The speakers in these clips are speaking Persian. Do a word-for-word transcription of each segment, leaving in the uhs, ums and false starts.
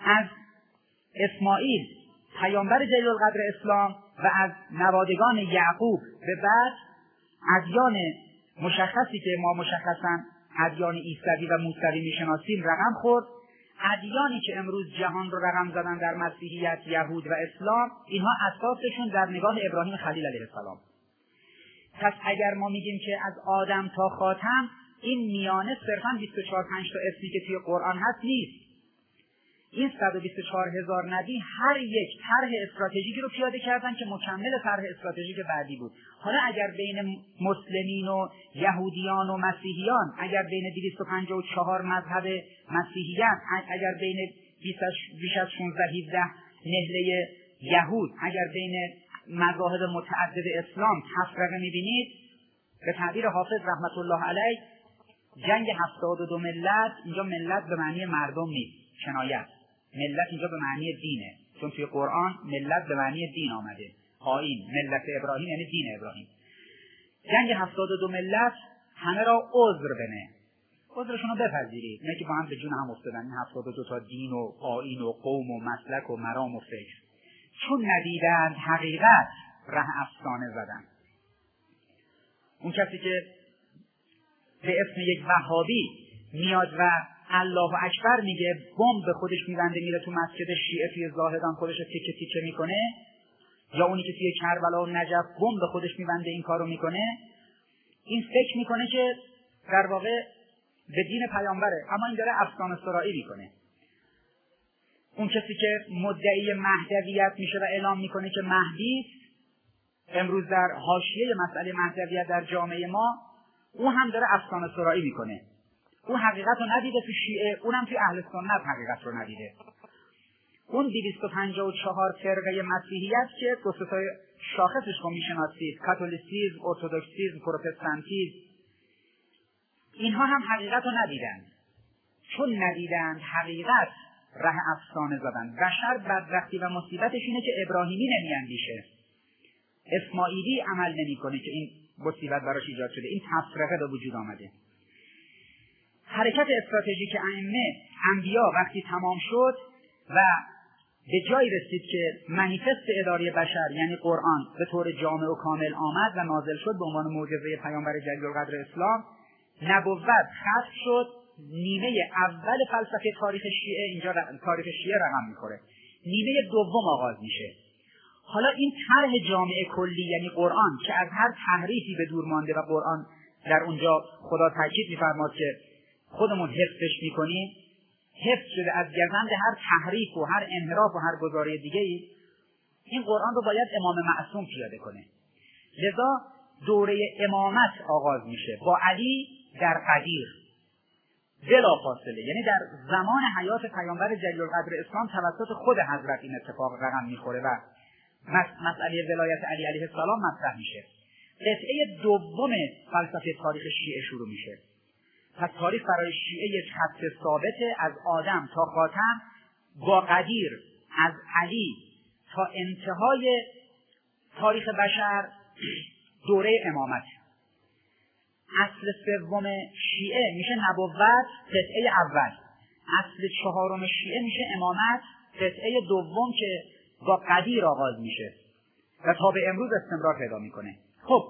از اسماعیل پیامبر جلیل القدر اسلام و از نوادگان یعقوب به بعد ادیان مشخصی که ما مشخصاً ادیان عیسوی و موسوی میشناسیم رقم خورد. ادیانی که امروز جهان رو رقم زدن در مسیحیت، یهود و اسلام، اینها اساسشون در نگاه ابراهیم خلیل علیه السلام. پس اگر ما میگیم که از آدم تا خاتم این میانه صرفاً بیست و چهار پنج تا اسمی که توی قرآن هست نیست. این صد و بیست و چهار هزار نبی هر یک طرح استراتژیکی رو پیاده کردن که مکمل طرح استراتژیک بعدی بود. حالا اگر بین مسلمین و یهودیان و مسیحیان، اگر بین دویست و پنجاه و چهار مذهب مسیحیت، اگر بین بیش از شانزده هفده نهله یهود، اگر بین مذاهب متعدد اسلام تفرقه می‌بینید، به تعبیر حافظ رحمت الله علیه جنگ هفتاد و دو ملت، اینجا ملت به معنی مردم نیست، کنایت. ملت اینجا به معنی دینه، چون توی قرآن ملت به معنی دین آمده. آیین ملت ابراهیم یعنی دین ابراهیم. جنگ هفتاد و دو ملت همه را عذر بنه، عذرشون رو بپذیرید، نه که با هم به جون هم افتادن این هفتاد و دو تا دین و آیین و قوم و مسلک و مرام و فکر. چون ندیدند حقیقت ره افسانه زدن. اون کسی که به اسم یک وهابی میاد و الله اکبر میگه، بمب به خودش میبنده میره تو مسجد شیعه توی زاهدان خودش رو تیکه تیکه میکنه، یا اونی که توی کربلا و نجف بمب به خودش میبنده این کارو میکنه، این فکر میکنه که در واقع به دین پیامبره، اما این داره افسانه سرایی میکنه. اون کسی که مدعی مهدویت میشه و اعلام میکنه که مهدی امروز در حاشیه مسئله مهدویت در جامعه ما، اون هم داره افسانه سرایی میکنه. اون حقیقت رو ندیده تو شیعه، اونم توی اهل سنت حقیقت رو ندیده. اون دویست و پنجاه و چهار فرقه مسیحیت که دو سه تا شاخصش رو میشناسید، کاتولیسیسم، ارتدوکسیسم، پروتستانتیسم، اینها هم حقیقت رو ندیدن. چون ندیدن حقیقت ره افسانه زدن. بشر بدبختی و مصیبتش اینه که ابراهیمی نمیاندیشه، اسماعیلی عمل نمیکنه که این مصیبت براش ایجاد شده، این تفرقه به وجود آمده. حرکت استراتژیک ائمه انبیا وقتی تمام شد و به جایی رسید که منیفست اداره بشر یعنی قرآن به طور جامع و کامل آمد و نازل شد به عنوان معجزه پیامبر جلیل القدر اسلام، نبوت ختم شد. نیمه اول فلسفه تاریخ شیعه اینجا تاریخ شیعه رقم میخوره، نیمه دوم آغاز میشه. حالا این طرح جامعه کلی یعنی قرآن که از هر تحریفی به دور مانده و قرآن در اونجا خدا تاکید میفرماد که خودمون حفظش میکنیم، حفظ شده از گزند هر تحریف و هر انحراف و هر گزاره دیگه‌ای، این قرآن رو باید امام معصوم پیاده کنه. لذا دوره امامت آغاز میشه با علی در قدیر بلا فاصله، یعنی در زمان حیات پیامبر جلیل القدر اسلام توسط خود حضرت این اتفاق رقم میخوره و مسئله ولایت علی علیه السلام مطرح میشه. قطعه دوم فلسفه تاریخ شیعه شروع میشه. پس تاریخ برای شیعه یک خط ثابته، از آدم تا خاتم، با قدیر از علی تا انتهای تاریخ بشر دوره امامت. اصل سوم شیعه میشه نبوت، قطعه اول. اصل چهارم شیعه میشه امامت، قطعه دوم که با قدیر آغاز میشه و تا به امروز استمرار پیدا میکنه. خب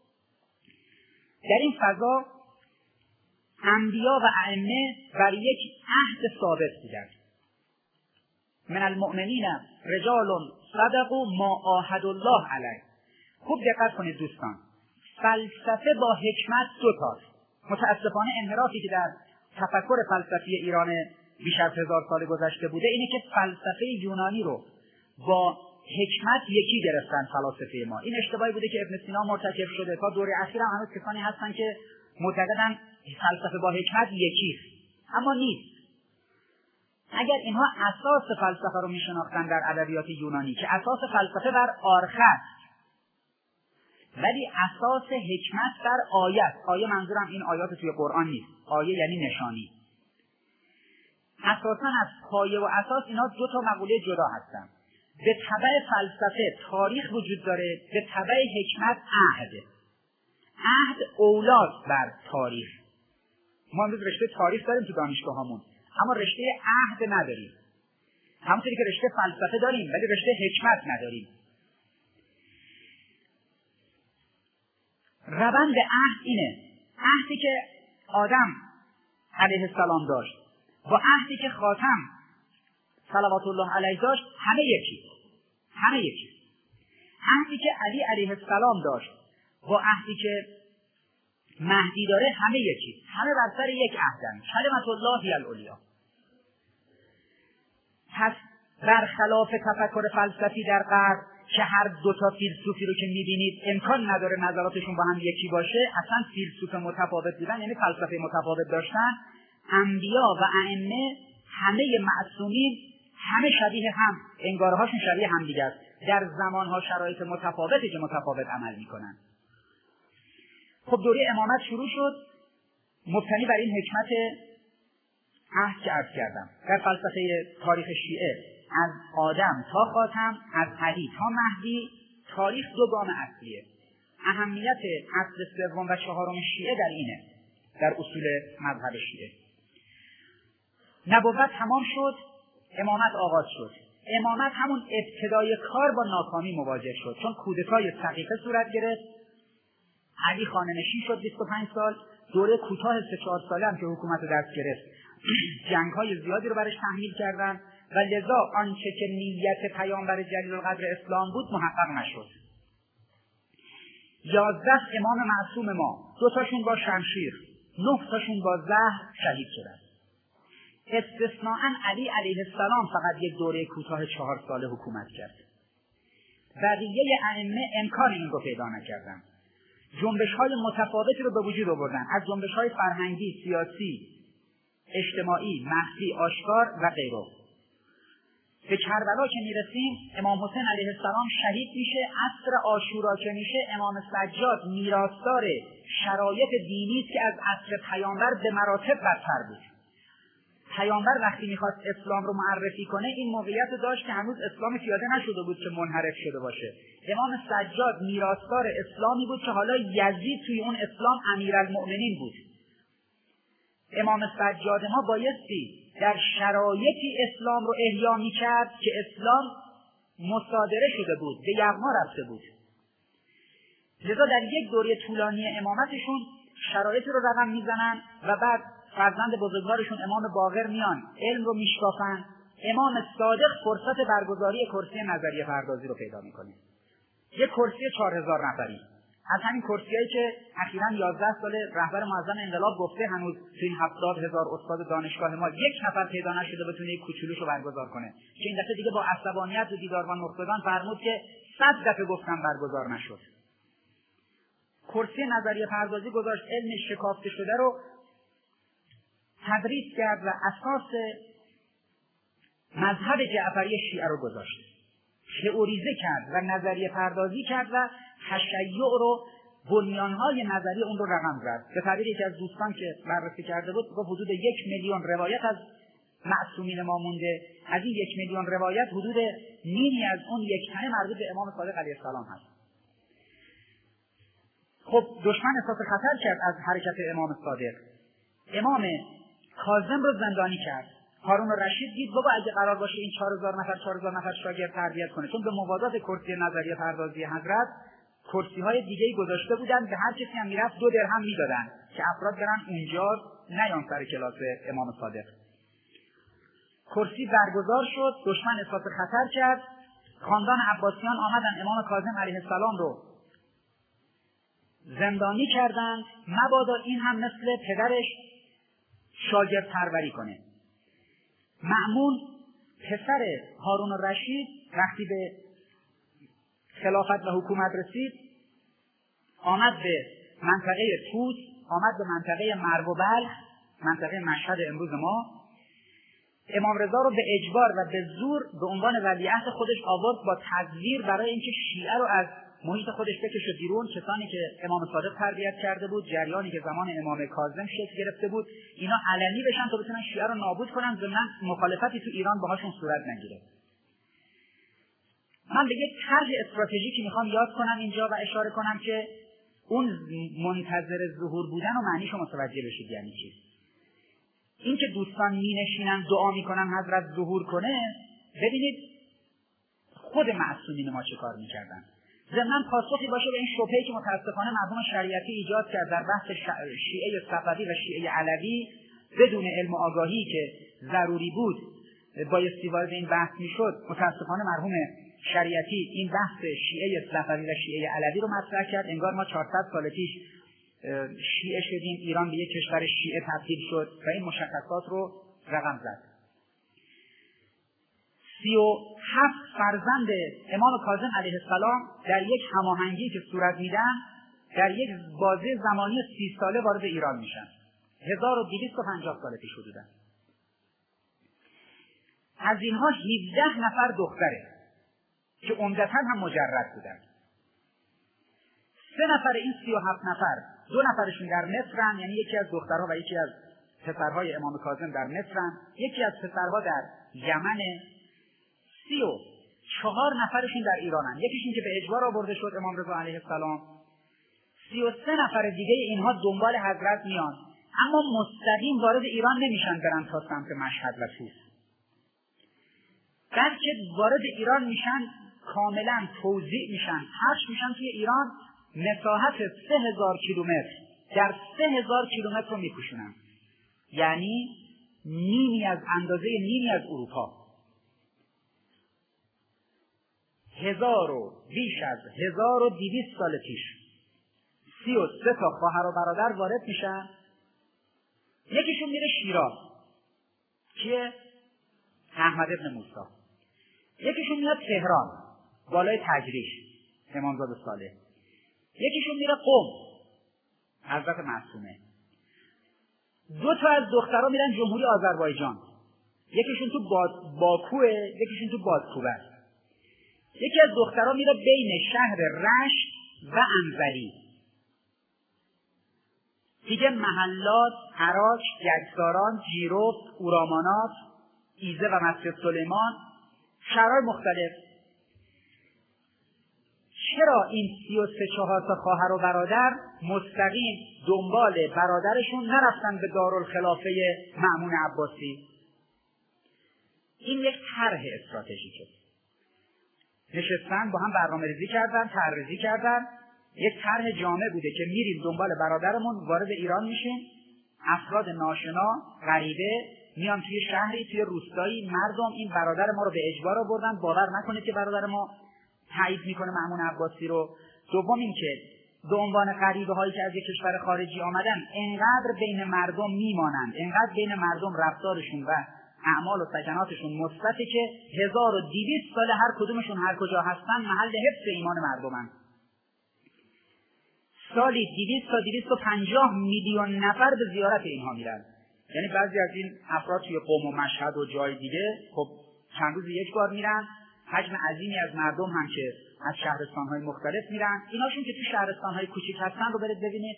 در این فضا انبیا و ائمه بر یک عهد ثابت بودند. من المؤمنین رجال صدقوا ما عاهدوا الله علیه. خوب دقت کنید دوستان، فلسفه با حکمت دو تاست. متاسفانه انحرافی که در تفکر فلسفی ایران بیش از هزار سال گذشته بوده اینه که فلسفه یونانی رو با حکمت یکی گرفتن فلاسفه ما. این اشتباهی بوده که ابن سینا مرتکب شده. تا دوره اخیر هم هنوز کسانی هستن که معتقدن فلسفه با حکمت یکیست، اما نیست. اگر اینها اساس فلسفه رو میشناختن در ادبیات یونانی که اساس فلسفه بر آرخه، ولی اساس حکمت در آیت. آیه منظورم این آیات توی قرآن نیست، آیه یعنی نشانی. اساساً از پایه و اساس اینا دو تا مقوله جدا هستن. به تبع فلسفه تاریخ وجود داره، به تبع حکمت عهد. عهد اولاد بر تاریخ. ما امروز رشته تاریخ داریم تو دانشگاهامون، اما رشته عهد نداریم. همونطوری که رشته فلسفه داریم ولی رشته حکمت نداریم. روند عهد اینه، عهدی که آدم علیه السلام داشت با عهدی که خاتم صلوات الله علیه داشت همه یکی، همه یکی. عهدی که علی علیه السلام داشت با عهدی که مهدی داره همه یکی، همه بر سر یک عهدن، کلمت الله هی العلیا. پس برخلاف تفکر فلسفی در غرب که هر دو تا فیلسوفی رو که می‌بینید امکان نداره نظراتشون با هم یکی باشه، اصلا فیلسوف متفاوت بودن یعنی فلسفه متفاوت داشتن، انبیا و ائمه همه معصومین همه شبیه هم، انگارهاشون شبیه هم دیگه است، در زمانها شرایط متفاوتی که متفاوت عمل میکنن. خب دوره امامت شروع شد مبتنی بر این حکمت عهد که عرض کردم. در فلسفه تاریخ شیعه از آدم تا خاتم، از علی تا مهدی، تاریخ دو گام اصلیه. اهمیت اصل سوم و چهارم شیعه در اینه، در اصول مذهب شیعه. نبوت تمام شد، امامت آغاز شد. امامت همون ابتدای کار با ناکامی مواجه شد، چون کودتای سقیفه صورت گرفت. علی خانه نشین شد بیست و پنج سال، دوره کوتاه سه چهار ساله هم که حکومت دست گرفت جنگ‌های زیادی رو برش تحمیل کردن و لذا آنچه که نیت پیامبر جلیل القدر اسلام بود محقق نشد. یازده امام معصوم ما، دو تاشون با شمشیر، نه تاشون با زهر شهید شدند. استثناءً علی علیه السلام فقط یک دوره کوتاه چهار ساله حکومت کرد. بقیه ائمه امکان این رو پیدا نکردند. جنبش‌های متفاوتی رو به وجود آوردن، از جنبش‌های فرهنگی، سیاسی، اجتماعی، مخفی، آشکار و غیره. به کربلا که میرسیم امام حسین علیه السلام شهید میشه. عصر عاشورا که میشه امام سجاد میراثدار شرایط دینی است که از عصر پیامبر به مراتب بدتر بود. پیامبر وقتی میخواست اسلام رو معرفی کنه این موقعیت داشت که هنوز اسلام پیاده نشده بود که منحرف شده باشه. امام سجاد میراثدار اسلامی بود که حالا یزید توی اون اسلام امیرالمؤمنین بود. امام سجاد ما بایستی در شرایطی اسلام رو احیا میکرد که اسلام مصادره شده بود، به یغما رفته بود. لذا در یک دوره طولانی امامتشون شرایطی رو رقم میزنن و بعد فرزند بزرگوارشون امام باقر میان علم رو میشکافن. امام صادق فرصت برگزاری کرسی نظریه پردازی رو پیدا میکنه، یک کرسی چهار هزار نفری. از همین کرسیایی که اخیراً یازده سال رهبر معظم انقلاب گفته هنوز تو این هفتاد هزار استاد دانشگاه ما یک نفر پیدا نشده بتونه یک کوچولوش رو برگزار کنه، که این دفعه دیگه با عصبانیت و دیداربان نخبگان فرمود که صد دفعه گفتم برگزار نشد. کرسی نظریه پردازی گذاشت، علم شکافته شده رو تدریس کرد و اساس مذهب جعفری شیعه رو گذاشت، تئوریزه کرد و نظریه پردازی کرد و تشیع رو، بنیانهای نظری اون رو رقم زد. به تعبیر یکی از دوستان که بررسی کرده بود گفت حدود یک میلیون روایت از معصومین ما مونده، از این یک میلیون روایت حدود نیمی از اون یک تنه مربوط به امام صادق علیه السلام هست. خب دشمن احساس خطر کرد از حرکت امام صادق. امام کاظم رو زندانی کرد. هارون رشید دید بابا اگه قرار باشه این چهار هزار نفر چهار هزار نفر شاگرد تربیت کنه، چون به موازات کرسی نظریه پردازی حضرت کرسی های دیگه‌ای گذاشته بودن، به هر کسی هم میرفت دو درهم میدادن که افراد برن اونجا نیان سر کلاس امام صادق. کرسی برگزار شد، دشمن احساس خطر کرد، خاندان عباسیان آمدن امام کاظم علیه السلام رو زندانی کردند، مبادا این هم مثل پدرش شاگرد پروری کنه. مأمون پسر هارون رشید وقتی به خلافت و حکومت رسید آمد به منطقه طوس، آمد به منطقه مرو و بلخ، منطقه مشهد امروز ما. امام رضا رو به اجبار و به زور به عنوان ولیعهد خودش آورد با تزویر برای اینکه شیعه رو از محیط خودش بکشه بیرون. کسانی که امام صادق تربیت کرده بود، جریانی که زمان امام کاظم شکل گرفته بود، اینا علنی بشن تا بتونن شیعه رو نابود کنن، ضمن مخالفتی تو ایران باهاشون صورت نگیره. من به یک طرح استراتژیکی میخوام یاد کنم اینجا و اشاره کنم که اون منتظر ظهور بودن و معنیشو متوجه بشید یعنی چی. این که دوستان می نشینن دعا میکنن حضرت ظهور کنه، ببینید خود معصومین ما چه کار میکردن. ضمن پاسخی باشه به این شبهه‌ای که متاسفانه مرحوم شریعتی ایجاد کرد در بحث شیعه صفوی و شیعه علوی بدون علم و آگاهی که ضروری بود بایستی وارد این بحث میشد. متاسفانه مرحوم شریعتی این بحث شیعه صفوی و شیعه علوی رو مطرح کرد. انگار ما چهارصد سال پیش شیعه شدیم، ایران به یک کشور شیعه تبدیل شد و این مشخصات رو رقم زد. سی و هفت فرزند امام کاظم علیه السلام در یک هماهنگی که صورت میدن در یک بازه زمانی سی ساله وارد ایران میشن. هزار و دویست و پنجاه سال پیش حدودن. از اینها هفده نفر دختره که عمدتاً هم مجرد بودن. سه نفر این سی و هفت نفر، دو نفرشون در مصرن، یعنی یکی از دخترها و یکی از پسرهای امام کاظم در مصرن، یکی از پسرها در یمن. سی و چهار نفرشون در ایرانن، یکیشون که به اجبار آورده شد امام رضا علیه السلام. سی و سه نفر دیگه اینها دنبال حضرت میان، اما مستقیم وارد ایران نمیشن برن تا سمت مشهد و طوس، بلکه وارد ایران میشن، کاملا توزیع میشن، پخش میشن توی ایران. مساحت سه هزار کیلومتر در سه هزار کیلومتر رو میپوشونن، یعنی نیمی از اندازه نیمی از اروپا. هزار و بیش از هزار و دویست سال پیش سی و سه تا خواهر و برادر وارد میشن. یکیشون میره شیراز، کیه؟ احمد ابن موسی. یکیشون میاد تهران، بالای تجریش، امامزاده صالح. یکیشون میره قم، حضرت معصومه. دو تا از دخترها میرن جمهوری آذربایجان، یکیشون تو باکوه، یکیشون تو بادکوبه. یکی از دخترها میره بین شهر رشت و انزلی. دیگه محلات، حراج، یکساران، جیروف، اورامانات، ایزه و مسجد سلیمان، شهرهای مختلف. چرا این سی و سه چهار تا خواهر و برادر مستقیم دنبال برادرشون نرفتن به دارالخلافه مأمون عباسی؟ این یک طرح استراتژیکه. نشستن با هم برنامه ریزی کردن، طرح‌ریزی کردن. یک طرح جامع بوده که میریم دنبال برادرمون، وارد ایران میشیم. افراد ناشنا، غریبه میان توی شهری، توی روستایی، مردم این برادر ما رو به اجبار آوردن. باور نکنید که برادر ما تایید میکنه مأمون عباسی رو. دوم این که به عنوان غریبه هایی که از یک کشور خارجی آمدن انقدر بین مردم میمانند، انقدر بین مردم رفتارشون و اعمال و سکناتشون مثبته که هزار و دویست سال هر کدومشون هر کجا هستن محل حفظ ایمان مردمن. سالی دویست تا دویست و پنجاه میلیون نفر به زیارت اینها میرن. یعنی بعضی از این افراد توی قم و مشهد و جای دیگه خب چند روز یک بار میرن. حجم عظیمی از مردم هم که از شهرستان‌های مختلف میرن. ایناشون که تو شهرستان‌های کوچیک هستن رو برید ببینید.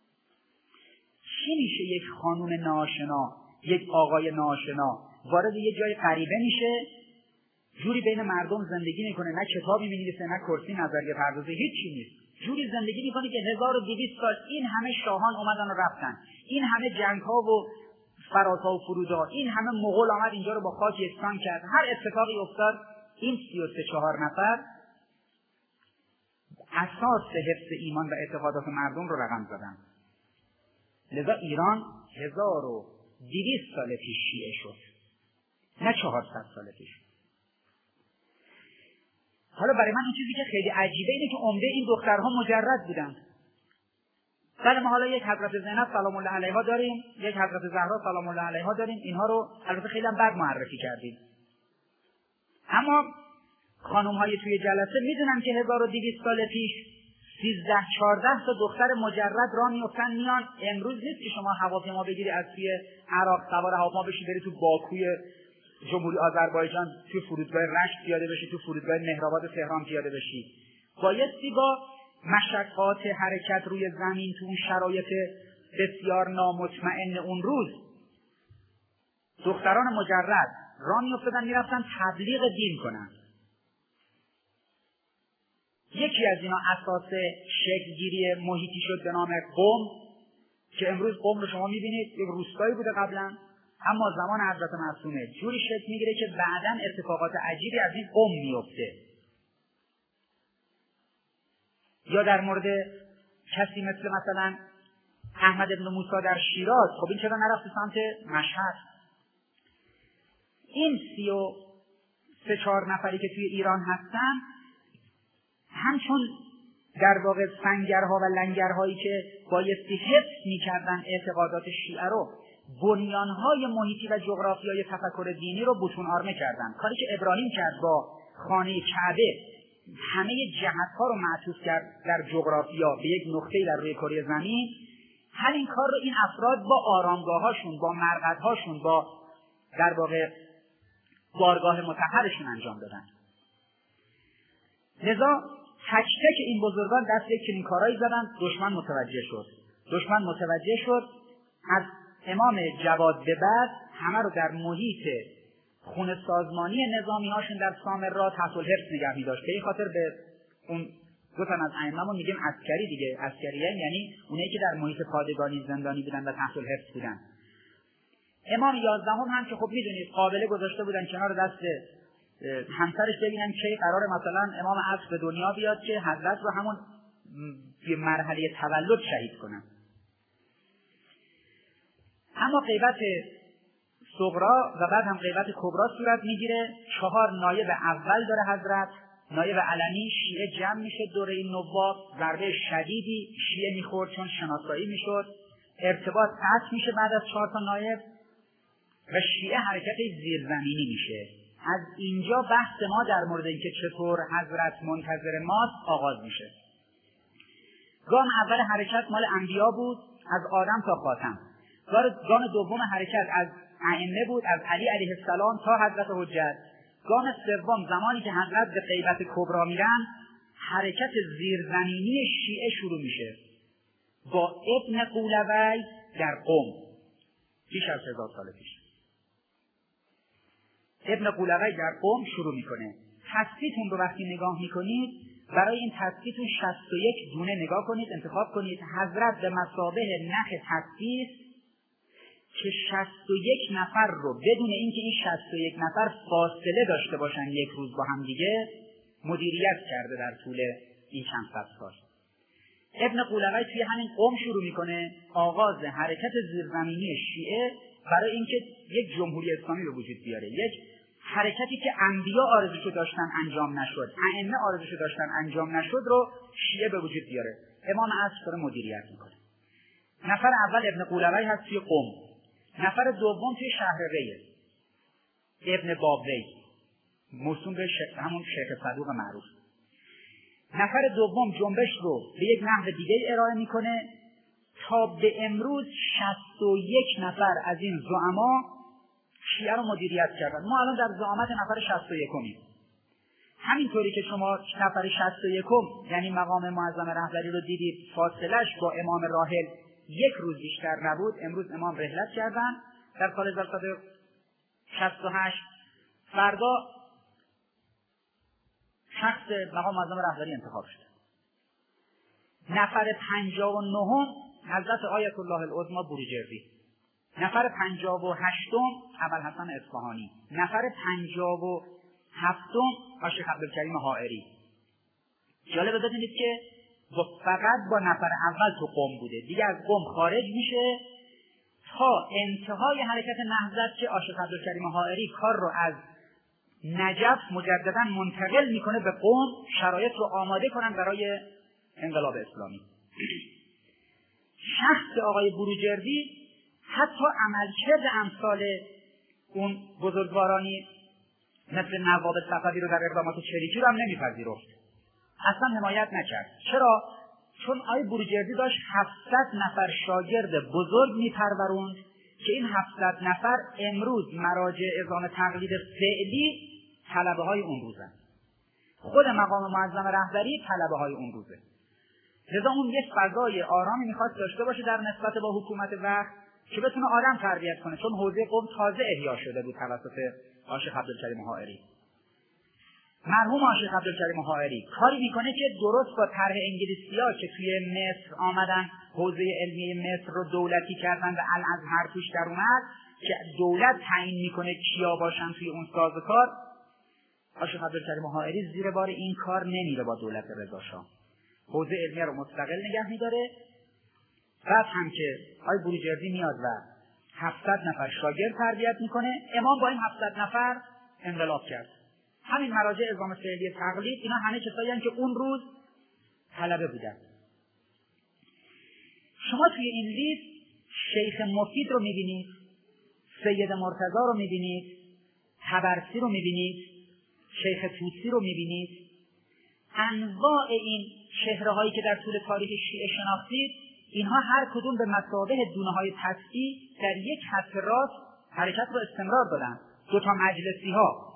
چی میشه یک خانم ناآشنا، یک آقای ناآشنا وارد یه جای غریبه میشه، جوری بین مردم زندگی میکنه، نه کتابی مینویسه، نه کرسی نظریه پردازه، هیچی نیست. جوری زندگی میکنه که هزار و دویست سال این همه شاهان اومدن و رفتن، این همه جنگ‌ها و فرازها و فرودها، این همه مغول آمد اینجا رو با خاک یکسان کرد. هر اتفاقی افتاد این سی و سه چهار نفر اساس حفظ ایمان و اعتقادات مردم رو رقم زدن. لذا ایران هزار و دویست سال پیش شیعه شد، نه چهارصد سال پیش. حالا برای من این چیزی که خیلی عجیبه اینه که عمده این دخترها مجرد بودن. بله ما حالا یک حضرت زینب سلام الله علیها داریم، یک حضرت زهرا سلام الله علیها داریم، اینها رو البته خیلی هم بد معرفی کردیم. اما خانم های توی جلسه میدونن که هزار و دویست سال پیش سیزده چهارده تا دختر مجرد راه میافتن میان. امروز نیست که شما هواپیما بگیری از توی عراق سوار هواپیما بشی بری تو باکوی جمهوری آذربایجان، تو فرودگاه رشت پیاده بشی، تو فرودگاه مهرآباد تهران پیاده بشی. بایستی با مشقات حرکت روی زمین تو اون شرایط بسیار نامطمئن اون روز دختران مجرد راه میافتادن میرفتن تبلیغ دین کنن. یکی از اینا اساس شکلگیری محیطی شد به نام قم که امروز قم رو شما میبینید یک روستایی بوده قبلا. اما زمان حضرت معصومه جوری شکل میگیره که بعداً اتفاقات عجیبی از این قوم میفته. یا در مورد کسی مثل مثلا احمد ابن موسی در شیراز، خب این چرا نرفت سمت مشهد؟ این سی و سه چهار نفری که توی ایران هستن همچون در واقع سنگرها و لنگرهایی که بایستی حفظ میکردن اعتقادات شیعه رو، بنیانهای محیطی و جغرافیای تفکر دینی رو بطون آرمه کردن. کاری که ابراهیم کرد با خانه کعبه، همه جهتها رو معطوف کرد در جغرافیا به یک نقطه در روی کره زمین، همین کار رو این افراد با آرامگاهاشون، با مرقدهاشون، با در واقع بارگاه مطهرشون انجام دادن. لذا تک تک این بزرگان دست یک چنین کارهایی زدن، دشمن متوجه شد. دشمن متوجه شد، از امام جواد به بعد همه رو در محیط خونه سازمانی نظامی هاشون در سامرا تحت الحرس نگه می داشت. به این خاطر به اون دو تن از ائمه‌مون میگیم عسکری دیگه. عسکریه یعنی اونایی که در محیط پادگانی زندانی بودن و تحت الحرس بودن. امام یازدهم هم, هم که خب میدونید قابله گذاشته بودن کنار دست همسرش ببینن که قرار مثلا امام عصر به دنیا بیاد که حضرت رو همون به مرحله تولد شهید کنن. اما غیبت صغرا و بعد هم غیبت کبرا صورت میگیره. چهار نایب اول داره حضرت، نایب علنی. شیعه جمع میشه دور این نواب، ضربه شدیدی شیعه میخورد چون شناسایی میشد، ارتباط قطع میشه بعد از چهار تا نایب و شیعه حرکت زیرزمینی میشه. از اینجا بحث ما در مورد اینکه چطور حضرت منتظر ماست آغاز میشه. گام اول حرکت مال انبیا بود، از آدم تا خاتم. گام دوم حرکت از ائمه بود، از علی علیه السلام تا حضرت حجت. گام سوم زمانی که حضرت به غیبت کبرا میرن، حرکت زیرزمینی شیعه شروع میشه با ابن قولوی در قم بیش از هزار سال پیش. ابن قولوی در قم شروع میکنه. تصفیتون رو وقتی نگاه میکنید، برای این تصفیتون شصت و یک دونه نگاه کنید، انتخاب کنید. حضرت به مثابه نخ تصفیت که شصت و یک نفر رو بدون اینکه این شصت و یک نفر فاصله داشته باشن یک روز با هم دیگه مدیریت کرده در طول این چند صد سال. ابن قولوی توی همین قم شروع میکنه آغاز حرکت زیرزمینی شیعه برای اینکه یک جمهوری اسلامی به وجود بیاره. یک حرکتی که انبیا آرزوشو داشتن انجام نشد، ائمه آرزوشو داشتن انجام نشد رو شیعه به وجود بیاره. امام عصر داره مدیریت میکنه. نفر اول ابن قولوی هست توی قم. نفر دوم توی شهر ریه، ابن بابوی، موسوم به شیخ، همون شیخ صدوق معروف. نفر دوم جنبش رو به یک نحو دیگه ارائه میکنه. تا به امروز شصت و یک نفر از این زعما شیعه رو مدیریت کردن. ما الان در زعامت نفر شصت و یکمیم. همینطوری که شما نفر شصت و یکم یعنی مقام معظم رهبری رو دیدید، فاصلش با امام راحل یک روز بیشتر نبود. امروز امام رحلت کردن در سال هزار و سیصد و شصت و هشت. فردا شخص مقام معظم رهبری انتخاب شد. نفر پنجاه و نهم حضرت آیت الله العظمی بروجردی. نفر پنجاه و هشتم ابوالحسن اصفهانی. نفر پنجاه و هفتم شیخ عبدالکریم حائری. جالبه بدونید که فقط با نفر اول تو قم بوده، دیگه از قم خارج میشه تا انتهای حرکت نهضت که شیخ عبدالکریم حائری کار رو از نجف مجددا منتقل میکنه به قم، شرایط رو آماده کنن برای انقلاب اسلامی. شخص آقای بروجردی حتی عملکرد امثال اون بزرگوارانی مثل نواب صفوی رو در اقدامات چریکی رو هم نمیپذیرفت، اصلا حمایت نکرد. چرا؟ چون آقای بروجردی داشت هفتصد نفر شاگرد بزرگ میپروروند که این هفتصد نفر امروز مراجع اذان تقلید فعلی طلبه های اون روزن. خود مقام معظم رهبری طلبه های اون روزه. لذا اون یک فضای آرامی میخواست داشته باشه در نسبت با حکومت وقت که بتونه آدم تربیت کنه، چون حوزه قم تازه احیا شده بود توسط شیخ عبدالکریم حائری. مرحوم شیخ عبدالکریم حائری کاری میکنه که درست با طرح انگلیسی‌ها که توی مصر آمدن حوزه علمی مصر رو دولتی کردن و الازهر توش در اومد، که دولت تعیین میکنه کیا باشن توی اون سازوکار، آشق عبدالکریم حائری زیر بار این کار نمیره با دولت رضاشاه. حوزه علمیه رو مستقل نگه میداره. بعد هم که آقای بروجردی میاد و هفتصد نفر شاگرد تربیت میکنه، امام با این هفتصد نفر انقلاب کرد. همین مراجع اعزام فعلی تقلید، اینا همه کسایی هستند که اون روز طلبه بودن. شما توی این لیست شیخ مفید رو میبینید، سید مرتضی رو میبینید، طبرسی رو میبینید، شیخ توسی رو میبینید. انواع این چهره‌هایی که در طول تاریخ شیعه شناختید، اینها هر کدوم به مثابه دونه‌های تصفیح در یک خط راست حرکت رو استمرار دادن. دو تا مجلسی ها.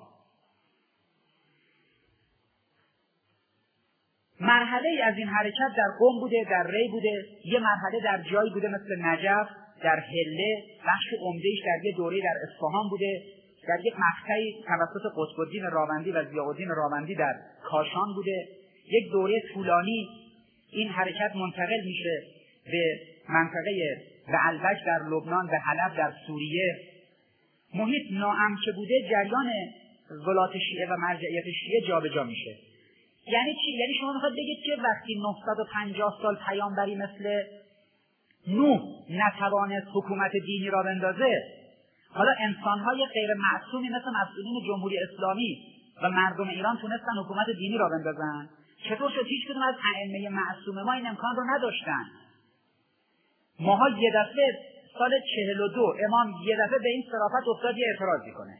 مرحله ای از این حرکت در قم بوده، در ری بوده، یه مرحله در جایی بوده مثل نجف، در حله، بخش عمده‌ایش در یه دوره در اصفهان بوده، در یک مقطعی توسط قطب الدین راوندی و ضیاءالدین راوندی در کاشان بوده. یک دوره طولانی این حرکت منتقل میشه به منطقه بعلبک در لبنان، به حلب در سوریه. محیط ناامن که بوده، جریان ولات شیعه و مرجعیت شیعه جابجا میشه. یعنی چی؟ یعنی شما میخواد بگید که وقتی نهصد و پنجاه سال پیامبری مثل نوح نتوانست حکومت دینی را بندازه، حالا انسانهای غیر معصومی مثل مسئولین جمهوری اسلامی و مردم ایران تونستن حکومت دینی را بندازن؟ چطور شد؟ هیچ کدوم از ائمه معصوم ما این امکان رو نداشتن. ماها یه دفعه سال چهل و دو امام یه دفعه به این صرافت افتاد یه اعتراضی کنه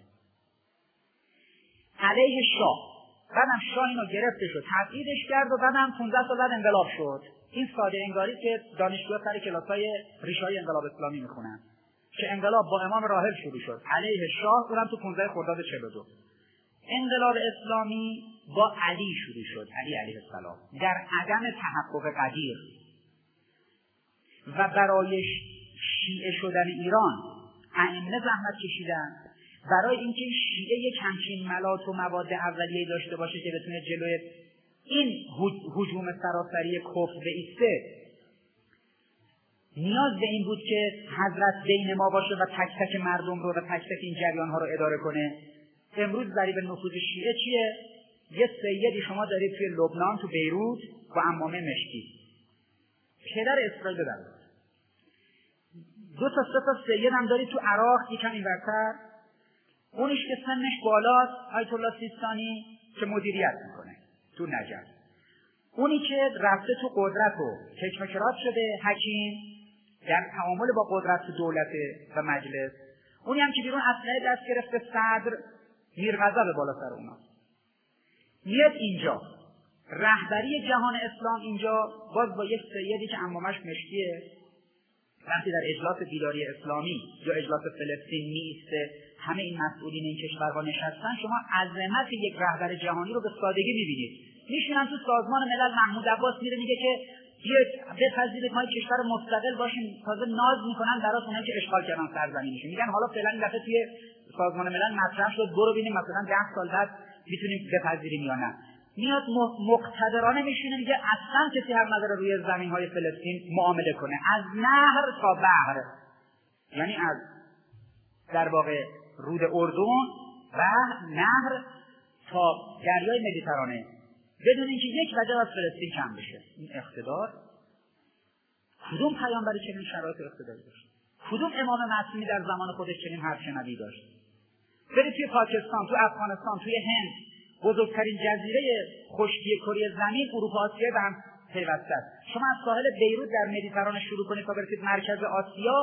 علیه شاه، بعدم شاه اینو گرفته شد تبعیدش کرد و بعدم پانزده سال بعد انقلاب شد. این ساده انگاری که دانشجوها سر کلاسای ریشه‌های انقلاب اسلامی میخونن که انقلاب با امام راحل شروع شد علیه شاه، اونم تو پانزده خرداد چهل و دو. انقلاب اسلامی با علی شروع شد، علی علیه السلام، در عدم تحقق قدیر و برای شیعه شدن ایران ائمه زحمت کشیدن، برای اینکه شیعه یک همچین ملات و مواد اولیه داشته باشه که بتونه جلوی این هجوم سراسری کفر بایسته. نیاز به این بود که حضرت بین ما باشه و تک تک مردم رو و تک تک این جریان ها رو اداره کنه. امروز ضریب نفوذ شیعه چیه؟ یه سیدی شما دارید توی لبنان، تو بیروت، با عمامه مشکی، پدر اسرائیل در دو تا سه تا سید هم دارید تو عراق، یکم این ورتر، اونیش که سنش بالاست آیت الله سیستانی که مدیریت میکنه تو نجف، اونی که رفته تو قدرت و کشمکرات شده حکیم در تعامل با قدرت تو دولت و مجلس، اونی هم که بیرون اسلحه دست گرفته صدر میرغضب بالا سر اونا. میاد اینجا رهبری جهان اسلام اینجا باز با یک سیدی که عمامش مشکیه، وقتی در اجلاس بیداری اسلامی یا اجلاس فلسطین میسته همه این مسئولین این کشورها نشستن، شما عظمت یک رهبر جهانی رو به سادگی میبینید. میشینن تو سازمان ملل، محمود عباس میره میگه که بیاید بپذیرید ما کشور مستقل باشیم، تازه ناز میکنن برای اونایی که اشغال کردن سرزمینشون، میگن حالا فعلا این دفعه توی سازمان ملل مطرح شد، برو ببینیم مثلا ده سال بعد میتونیم بپذیریم یا نه. میاد مقتدرانه میشینه میگه اصلا کسی حق نداره روی زمین‌های فلسطین معامله کنه، از نهر تا بحر، یعنی از در واقع رود اردن و نهر تا دریای مدیترانه، بدون اینکه یک وجه از فلسطین کم بشه. این اقتدار کدوم پیامبر چنین شرایط اقتداری داشت؟ کدوم امام معصومی در زمان خودش چنین حرف شنوی داشت؟ برید توی پاکستان، تو افغانستان، توی هند، بزرگترین جزیره خشکی کره زمین اروپا آسیا به هم پیوسته است. شما از ساحل بیروت در مدیترانه شروع کنید تا برسید مرکز آسیا،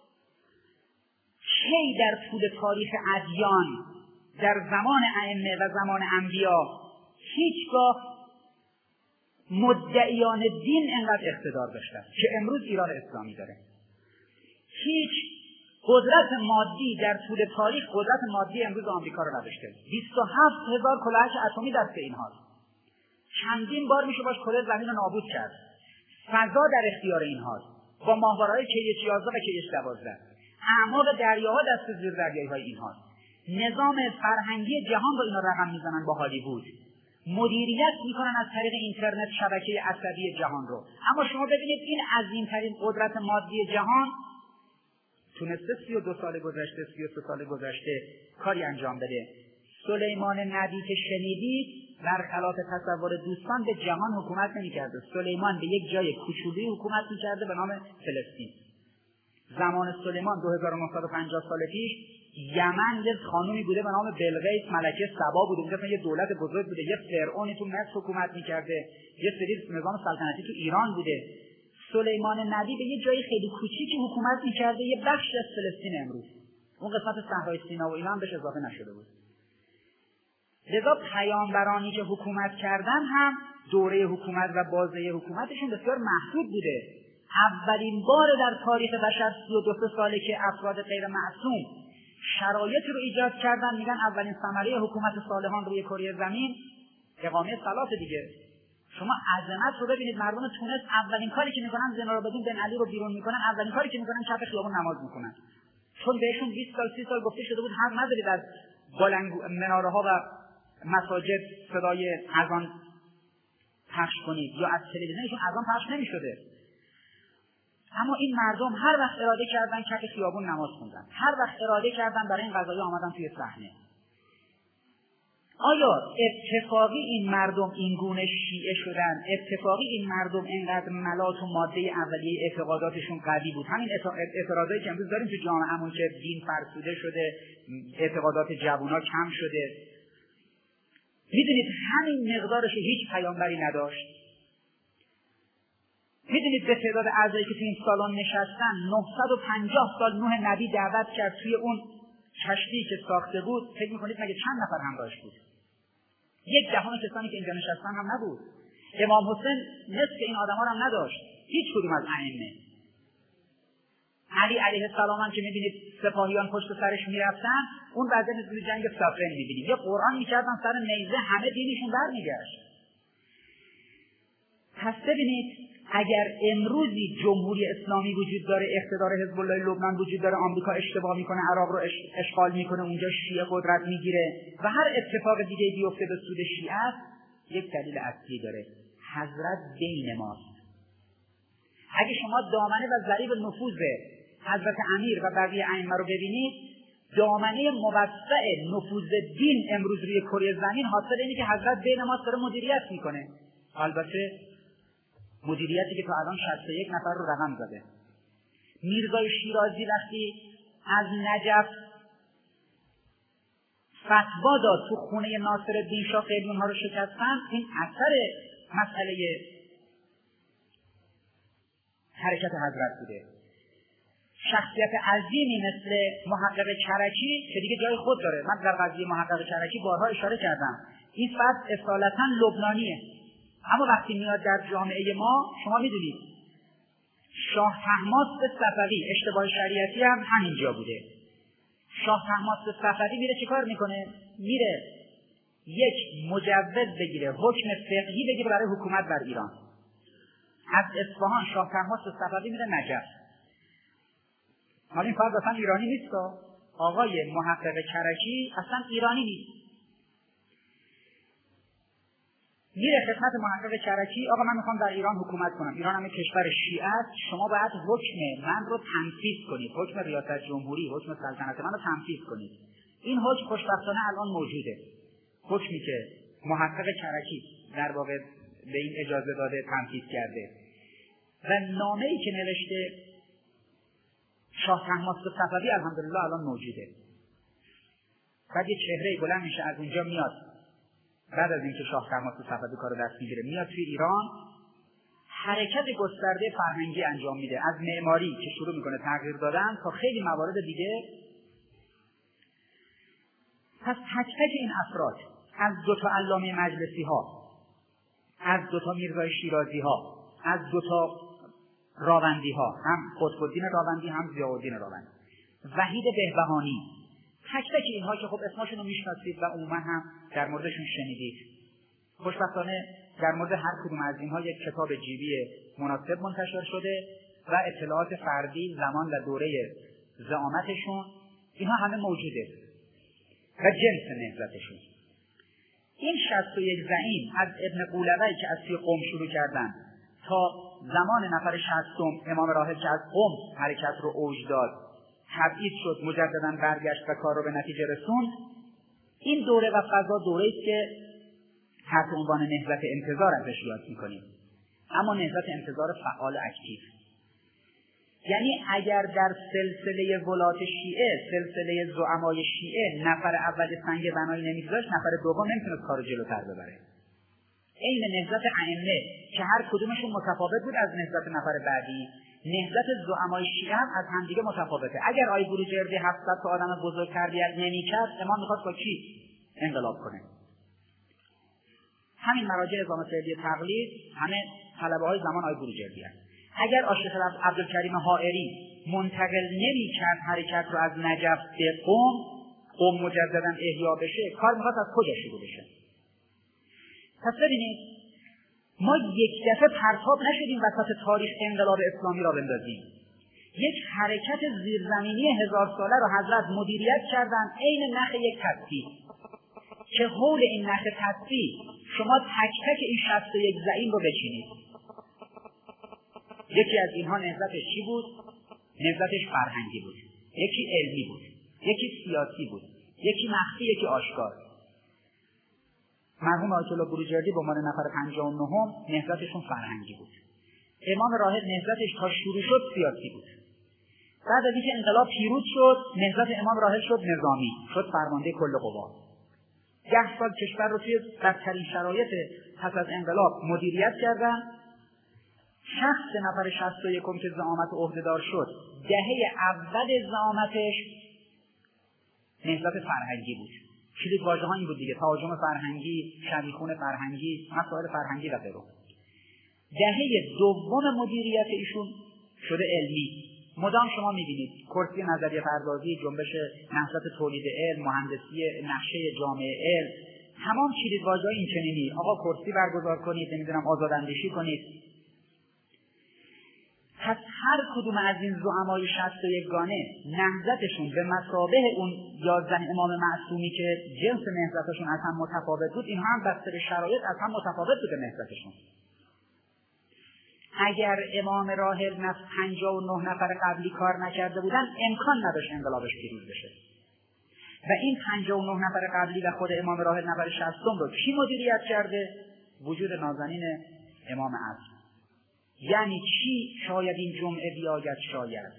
کی در طول تاریخ ادیان در زمان ائمه و زمان انبیا هیچگاه مدعیان دین انقدر اقتدار داشتن که امروز ایران اسلامی داره؟ هیچ قدرت مادی در طول تاریخ قدرت مادی امروز آمریکا رو نداشته. بیست و هفت هزار کلاهک اتمی دست اینهاست. چندین بار میشه باش کره زمین رو نابود کرد. فضا در اختیار اینهاست با ماهواره‌های کی اچ یازده و کی اچ دوازده. اعماق دریاها دست زیر دریایی‌های اینهاست. نظام فرهنگی جهان رو اینا رقم میزنن با هالیوود. مدیریت میکنن از طریق اینترنت شبکه عصبی جهان رو. اما شما ببینید این عظیم‌ترین قدرت مادی جهان تونسته سی و دو سال گذشته، سی و سه سال گذشته کاری انجام بده. سلیمان نبی که شنیدید برخلاف تصور دوستان به جهان حکومت نمی‌کرده. سلیمان به یک جای کوچولی حکومت می‌کرده به نام فلسطین. زمان سلیمان دو هزار و نهصد و پنجاه سال پیش یمن یه خانومی بوده به نام بلقیس ملکه سبا بوده، مثلا یه دولت بزرگ بوده، یه فرعونی تو مصر حکومت می‌کرده، یه سری نظام سلطنتی تو ایران بوده. سلیمان نبی به یه جای خیلی کوچیکی حکومت می‌کرده، یه بخش از فلسطین امروز. اون قسمت صحرای سینا و اینا هم بهش اضافه نشده بود. لذا پیامبرانی که حکومت کردن هم دوره حکومت و بازه حکومتشون بسیار محدود بوده. اولین بار در تاریخ بشر سی و دو ساله که افراد غیر معصوم شرایطی رو ایجاد کردن، میگن اولین ثمره حکومت صالحان روی کره زمین اقامه صلات دیگه. شما عظمت رو ببینید، مردم تونس اولین کاری که میکنن زنا رو بدون بن علی رو بیرون میکنن، اولین کاری که میکنن چپ خیابون نماز میکنن. چون بهشون بیست سال سی سال گفته شده بود حق ندارید از بلند مناره ها و مساجد صدای اذان پخش کنید، یا از تلویزیونشون اذان پخش نمیشده. اما این مردم هر وقت اراده کردن کف خیابون نماز خوندن، هر وقت اراده کردن برای این قضایا آمدن توی صحنه. آیا اتفاقی این مردم این گونه شیعه شدن؟ اتفاقی این مردم اینقدر ملات و ماده اولیه اعتقاداتشون قوی بود؟ همین اعتراضایی که امروز داریم تو جامعهمون که دین فرسوده شده، اعتقادات جوونا کم شده، میدونید همین مقدارش هیچ پیامبری نداشت. میدونید به تعداد اعضایی که تو این سالن نشستن نهصد و پنجاه سال نوح نبی دعوت کرد توی اون کشتی که ساخته بود، فکر میکنید مگه چند نفر همراهش بود؟ یک دهم کسانی که اینجا نشستن هم نبود. امام حسین نصف این آدما رو هم نداشت، هیچ کدوم از ائمه. علی علیه السلام هم که میبینید سپاهیان پشت سرش میرفتن، اون وضعیت توی جنگ صفین میبینید، یه قرآن میکردن سر نیزه، همه دینشون برمیگشت. پس ببینید اگر امروزی جمهوری اسلامی وجود داره، اقتدار حزب الله لبنان وجود داره، آمریکا اشتباه میکنه عراق رو اشغال میکنه، اونجا شیعه قدرت میگیره و هر اتفاق دیگه بیفته به سود شیعه است، یک دلیل اصلی داره: حضرت بین ماست. اگه شما دامنه و ضریب نفوذ حضرت امیر و بقیه ائمه رو ببینید، دامنه موسع نفوذ دین امروز روی کره زمین حاصل اینه که حضرت بین ماست داره مدیریت میکنه. البته مدیریتی که تا الان شصت و یک نفر رو رقم زده. میرزای شیرازی وقتی از نجف فتوا داد تو خونه ناصرالدین شاه خیلی اونها رو شکستن، این اثر مسئله حرکت حضرت بوده. شخصیت عظیمی مثل محقق کرکی که دیگه جای خود داره، من در قضیه محقق کرکی بارها اشاره کردم، این فرد اصالتا لبنانیه، اما وقتی میاد در جامعه ما، شما میدونید شاه طهماسب صفوی، اشتباه شریعتی هم همینجا بوده. شاه طهماسب صفوی میره چیکار میکنه؟ میره یک مجوز بگیره، حکم فقهی بگیره برای حکومت بر ایران. از اصفهان شاه طهماسب صفوی میره نجف. حالا این فرد اصلا ایرانی نیست، آقای محقق کرکی اصلا ایرانی نیست. میره خدمت محقق کرکی: آقا من میخوام در ایران حکومت کنم، ایران هم کشور شیعه است، شما باید حکم من رو تنفیذ کنید، حکم ریاست جمهوری، حکم سلطنت من رو تنفیذ کنید. این حکم خوشبختانه الان موجوده، حکمی که محقق کرکی در واقع به این اجازه داده تنفیذ کرده و نامه‌ای که نوشته شاه طهماسب صفوی الحمدلله الان موجوده. بعد یه چهره بلند میشه از اونجا میاد، بعد از اینکه شاه طهماسب صفوی کارو دست میگیره میاد توی ایران، حرکت گسترده فرهنگی انجام میده، از معماری که شروع میکنه تغییر دادن تا خیلی موارد دیگه. پس تک تک این افراد، از دو تا علامه مجلسی ها، از دو تا میرزای شیرازی ها، از دو تا راوندی ها، هم قطب‌الدین راوندی هم ضیاءالدین راوندی، وحید بهبهانی، تک تک اینها که خب اسمشون رو میشناسید و عموما هم در موردشون شنیدید. خوشبختانه در مورد هر کدوم از اینها یک کتاب جیبی مناسب منتشر شده و اطلاعات فردی، زمان و دوره زعامتشون، اینها همه موجوده و جنس نهضتشون. این شصت و یک زعیم از ابن قولوی که از توی قم شروع کردن تا زمان نفر شصتم امام راهب که از قم حرکت رو اوج داد تبعید شد، مجددا برگشت و کار رو به نتیجه رسوند. این دوره و فضا دوره‌ای است که تحت عنوان نهضت انتظار ازش یاد می‌کنیم، اما نهضت انتظار فعال اکتیو. یعنی اگر در سلسله ولات شیعه، سلسله زعمای شیعه نفر اول سنگ بنایی نمی‌گذاشت، نفر دوم نمی‌تونست کارو جلوتر ببره. این نهضت ائمه که هر کدومشون متفاوت بود از نهضت نفر بعدی، نهضت زعمای شیعه هم از همدیگه متفاوته. اگر آی بروجردی هفتصد تا آدم بزرگ تربیت نمی‌کرد، امام می‌خواست با کی انقلاب کنه؟ همین مراجع نظام فعلی تقلید همه طلبه‌های زمان آی بروجردی هست. اگر آشیخ عبدالکریم حائری منتقل نمی‌کرد حرکت رو از نجف به قم، قم مجددا احیا بشه، کار می‌خواست از کجا شروع بشه؟ پس ببینید ما یک دفعه پرتاب نشدیم وسط تاریخ انقلاب اسلامی را بندازیم. یک حرکت زیرزمینی هزار ساله رو حضرت مدیریت کردن عین نخ یک تسبیح که حول این نخ تسبیح شما تک تک این شصت و یک زعیم رو بچینید. یکی از اینها نهضتش چی بود؟ نهضتش فرهنگی بود، یکی علمی بود، یکی سیاسی بود، یکی مخفی، یکی آشکار. مرحوم آیت الله بروجردی به عنوان نفر پنجاه و نهم نهضتشون فرهنگی بود. امام راحل نهضتش تا شروع شد سیاسی بود. بعد از اینکه انقلاب پیروز شد، نهضت امام راحل شد نظامی، شد فرمانده کل قوا. ده سال کشور رو توی بدترین شرایط پس از انقلاب مدیریت کردن. شخص نفر شصت و یکم که زعامت عهدهدار شد، دهه اول زعامتش نهضت فرهنگی بود. کلید واژه ها این بود دیگه: تهاجم فرهنگی، شبیخون فرهنگی، مسائل فرهنگی و غیره. دهه دوم مدیریت ایشون شده علمی. مدام شما می‌بینید کرسی نظریه پردازی، جنبش نهضت تولید علم، مهندسی، نقشه جامعه علم، تمام کلید واژه‌ها این چنینی: آقا کرسی برگزار کنید، نمیدونم آزاداندیشی کنید. پس هر کدوم از این زعمای شصت و یکگانه نهضتشون به مثابه اون یازده امام معصومی که جنس نهضتشون از هم متفاوت بود، اینها هم بستر شرایط از هم متفاوت بود نهضتشون. اگر امام راحل نفس پنجاه و نه نفر قبلی کار نکرده بودن، امکان نداشت انقلابش پیروز بشه. و این پنجاه و نه نفر قبلی و خود امام راحل نفر شصتم رو کی مدیریت کرده؟ وجود نازنین امام عصر. یعنی چی؟ شاید این جمعه بیاید، شاید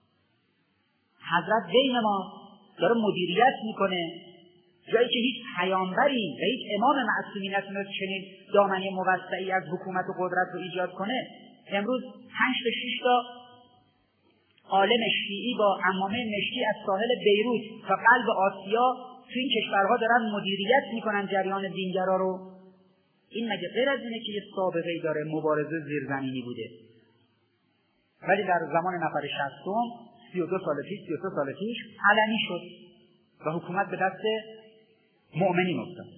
حضرت بین ما داره مدیریت میکنه، جایی که هیچ پیامبری و هیچ امام معصومی نتونست چنین دامنه موسعی از حکومت و قدرت رو ایجاد کنه. امروز پنج تا شش تا عالم شیعی با عمامه مشکی از ساحل بیروت تا قلب آسیا تو این کشورها دارن مدیریت میکنن جریان دینگرا رو. این مگه غیر از اینه که یه سابقه‌ای داره مبارزه زیرزمینی بوده؟ ولی در زمان نفر شصتم سی و دو سال پیش سی و سه سال پیش علنی شد و حکومت به دست مؤمنین افتاد.